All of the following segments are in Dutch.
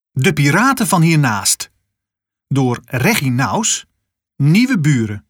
De Piraten van Hiernaast. Door Reggie Naus, Nieuwe Buren.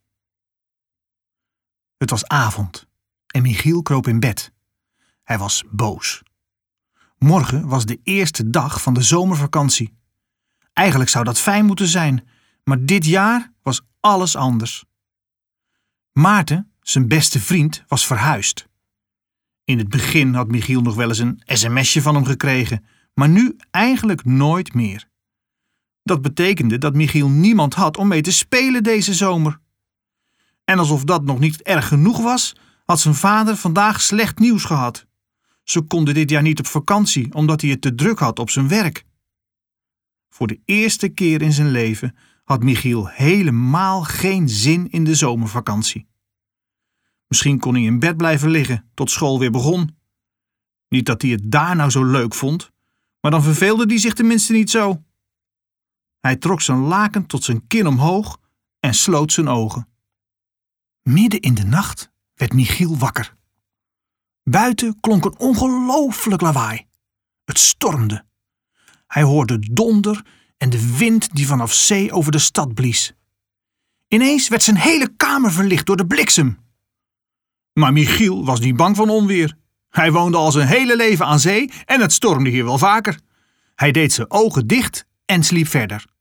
Het was avond en Michiel kroop in bed. Hij was boos. Morgen was de eerste dag van de zomervakantie. Eigenlijk zou dat fijn moeten zijn, maar dit jaar was alles anders. Maarten, zijn beste vriend, was verhuisd. In het begin had Michiel nog wel eens een sms'je van hem gekregen, maar nu eigenlijk nooit meer. Dat betekende dat Michiel niemand had om mee te spelen deze zomer. En alsof dat nog niet erg genoeg was, had zijn vader vandaag slecht nieuws gehad. Ze konden dit jaar niet op vakantie, omdat hij het te druk had op zijn werk. Voor de eerste keer in zijn leven had Michiel helemaal geen zin in de zomervakantie. Misschien kon hij in bed blijven liggen tot school weer begon. Niet dat hij het daar nou zo leuk vond, maar dan verveelde hij zich tenminste niet zo. Hij trok zijn laken tot zijn kin omhoog en sloot zijn ogen. Midden in de nacht werd Michiel wakker. Buiten klonk een ongelooflijk lawaai. Het stormde. Hij hoorde donder en de wind die vanaf zee over de stad blies. Ineens werd zijn hele kamer verlicht door de bliksem. Maar Michiel was niet bang van onweer. Hij woonde al zijn hele leven aan zee en het stormde hier wel vaker. Hij deed zijn ogen dicht en sliep verder.